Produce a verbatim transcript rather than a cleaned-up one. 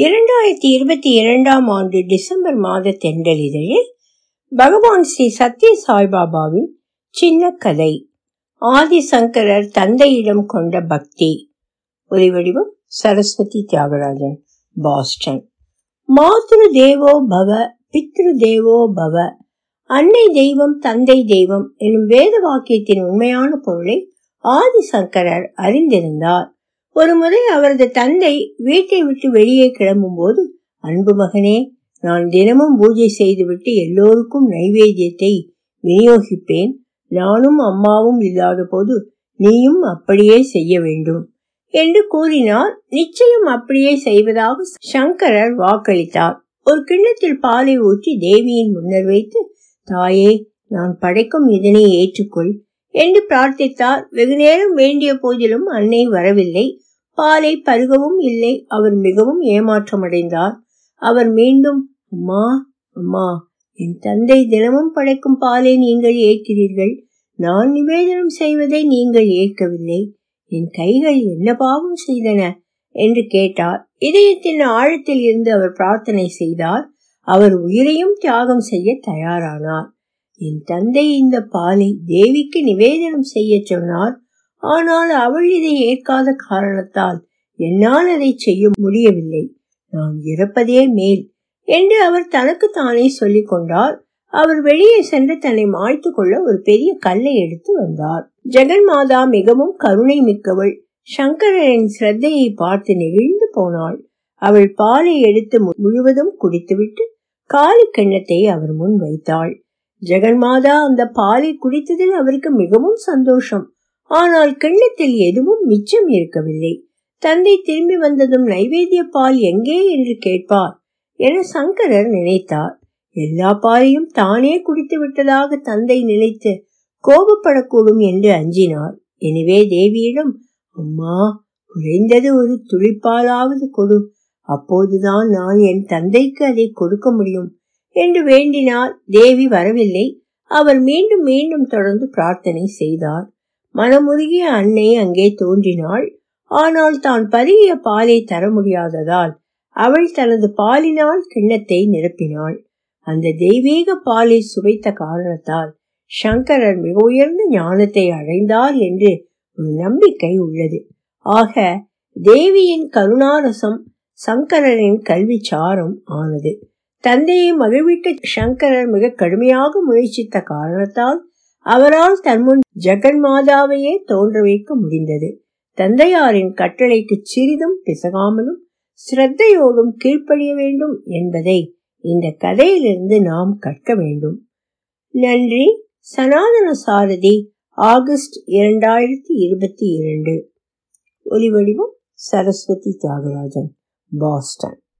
இரண்டாயிரத்தி இருபத்தி இரண்டாம் ஆண்டு டிசம்பர் மாத தென்றலிதழில் பகவான் ஸ்ரீ சத்ய சாய்பாபாவின் சின்ன கதை. ஆதிசங்கரர் தந்தையிடம் கொண்ட பக்தி. ஒலிவடிவம் சரஸ்வதி தியாகராஜன், பாஸ்டன். மாத்ரு தேவோ பவ பித்ரு தேவோ பவ, அன்னை தெய்வம் தந்தை தெய்வம் எனும் வேத வாக்கியத்தின் உண்மையான பொருளை ஆதிசங்கரர் அறிந்திருந்தார். ஒரு முறை அவரது தந்தை வீட்டை விட்டு வெளியே கிளம்பும் போது, அன்பு மகனே, நான் தினமும் பூஜை செய்துவிட்டு எல்லோருக்கும் நைவேத்தியத்தை விநியோகிப்பேன். நானும் அம்மாவும் இல்லாத போது நீயும் அப்படியே செய்ய வேண்டும் என்று கூறினார். நிச்சயம் அப்படியே செய்வதாக சங்கரர் வாக்களித்தார். ஒரு கிண்ணத்தில் பாலை ஊற்றி தேவியின் முன்னர் வைத்து, தாயே, நான் படைக்கும் இதனை ஏற்றுக்கொள் என்று பிரார்த்தித்தார். வெகு நேரம் வேண்டிய போதிலும் அன்னை வரவில்லை. பாலை பருகவும் இல்லை. அவர் மிகவும் ஏமாற்றமடைந்தார். அவர் மீண்டும், அம்மா அம்மா, என் தந்தை தினமும் படைக்கும் பாலை நீங்கள் ஏற்கிறீர்கள், நான் நிவேதனம் செய்வதை நீங்கள் ஏற்கவில்லை. என் கைகள் என்ன பாவம் செய்தன என்று கேட்டார். இதயத்தின் ஆழத்தில் இருந்து அவர் பிரார்த்தனை செய்தார். அவர் உயிரையும் தியாகம் செய்ய தயாரானார். என் தந்தை இந்த பாலை தேவிக்கு நிவேதனம் செய்ய சொன்னார். ஆனால் அவள் இதை ஏற்காத காரணத்தால் என்னால் அதை செய்ய முடியவில்லை. நான் இறப்பதே மேல் என்று அவர் தனக்கு தானே சொல்லிக் கொண்டார். அவர் வெளியே சென்று தன்னை மாய்த்து கொள்ள ஒரு பெரிய கல்லை எடுத்து வந்தார். ஜெகன்மாதா மிகவும் கருணை மிக்கவள். சங்கரரின் சிரத்தையை பார்த்து நெகிழ்ந்து போனாள். அவள் பாலை எடுத்து முழுவதும் குடித்துவிட்டு காலி கிண்ணத்தை அவர் முன் வைத்தாள். ஜெகன்மாதா அந்த பாலை குடித்ததில் அவருக்கு மிகவும் சந்தோஷம். ஆனால் கிண்ணத்தில் எதுவும் மிச்சம் இருக்கவில்லை. தந்தை திரும்பி வந்ததும் நைவேத்திய பால் எங்கே என்று கேட்பார் என சங்கரர் நினைத்தார். எல்லா பாலையும் தானே குடித்து விட்டதாக தந்தை நினைத்து கோபப்படக்கூடும் என்று அஞ்சினார். எனவே தேவியிடம், அம்மா, குறைந்தது ஒரு துளிப்பாலாவது கொடு, அப்போதுதான் நான் என் தந்தைக்கு அதை கொடுக்க முடியும் என்று வேண்டினார். தேவி வரவில்லை. அவர் மீண்டும் மீண்டும் தொடர்ந்து பிரார்த்தனை செய்தார். மனமுருகிய அன்னை அங்கே தோன்றினாள். ஆனால் தான் பருகிய பாலை தர முடியாததால் அவள் தனது பாலினால் கிண்ணத்தை நிரப்பினாள். அந்த தெய்வீக பாலை சுவைத்த காரணத்தால் சங்கரர் மிக உயர்ந்த ஞானத்தை அடைந்தார் என்று ஒரு நம்பிக்கை உள்ளது. ஆக தேவியின் கருணாரசம் சங்கரரின் கல்வி சாரம் ஆனது. தந்தையை மகிழ்விக்க சங்கரர் மிக கடுமையாக முயற்சித்த காரணத்தால் அவரால் தன்முன் ஜெகன்மாதாவையே தோன்ற வைக்க முடிந்தது. தந்தையாரின் கட்டளைக்கு சிறிதும் பிசகாமலும் சிரத்தையோடும் கீழ்ப்படிய வேண்டும் என்பதை இந்த கதையிலிருந்து நாம் கற்க வேண்டும். நன்றி. சனாதன சாரதி, ஆகஸ்ட் இரண்டாயிரத்தி இருபத்தி இரண்டு. ஒலிவடிவம் சரஸ்வதி தியாகராஜன், பாஸ்டன்.